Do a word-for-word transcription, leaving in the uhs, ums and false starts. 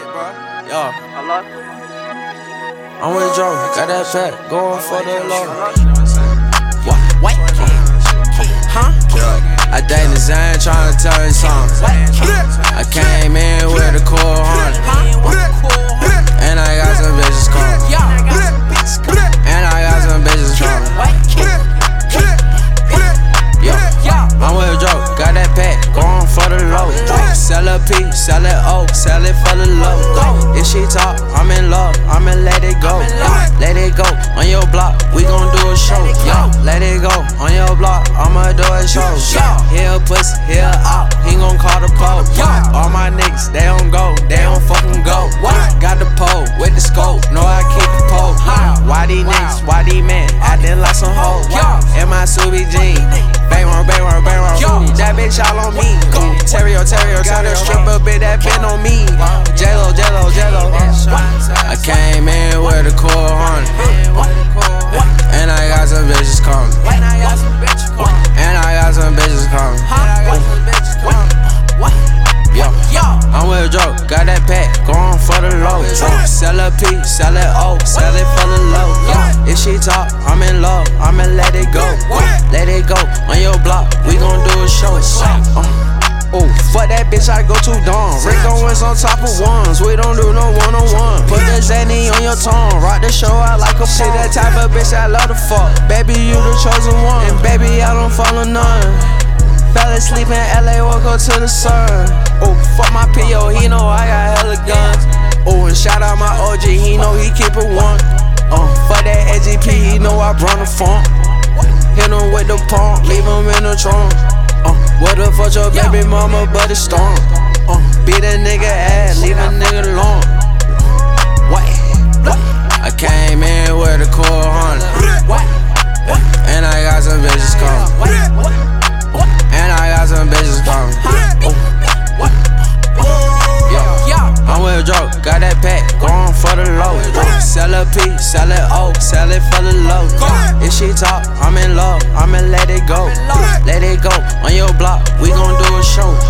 Yo. I'm with Joe, got that fat, going for the low. What? What? Huh? I dang the Zan, tryna tell you something. I came in with a cool Honda, and I got some bitches calling. And I got some bitches calling. Yo, I'm with Joe, got that pack, going for the low. Sell a P, sell it O, sell it for the low. If she talk, I'm in love, I'ma let it go. Let it go on your block, we gon' do a show. Yo, let it go on your block, I'ma do a show. Here a pussy, here a op, he gon' call the pole. All my niggas, they don't go, they don't fucking go. Got the pole with the scope, know I keep the pole. Why these niggas, why these men acting like some hoes? In my Subi jeans, bang one, bang one, bang one. That bitch all on me. Terrio, Terrio, got a stripper bitch that been on me. J-Lo, J-Lo, J-Lo. I came in with a cool Honda, and I got some bitches calling. And I got some bitches calling. Yo, I'm with Joe, got that pack, going for the low. Sell a P, sell it O, sell it for the low. If she talk, I'm in love, I'ma let it go. Let it go on your block, we gon' do a show. Uh, oh, fuck that bitch, I go too dumb. Rick Owens on top of ones, we don't do no one-on-one. Put the Zanny on your tongue, rock the show out like a she that type of bitch I love to fuck. Baby, you the chosen one, and baby, I don't follow none. Fell asleep in L A, woke up to the sun. Oh, fuck my P O, he know I got hella guns. Oh, and shout out my O G, he know he keep it one. Uh, fuck that A G P, he know I brought the funk. Hit him with the pump, leave him in the trunk. Uh, what the fuck your baby mama, but it's storm. Uh, beat a nigga ass, leave a nigga alone. What? I came in with a cool Honda, and I got some bitches calling. And I got some bitches calling. Yo, I'm with Joe, got that pack, going for the low. Sell a P, sell it O, sell it for the low. If she talk, I'm in love, I'ma let it go. Let it go on your block, we gon' do a show.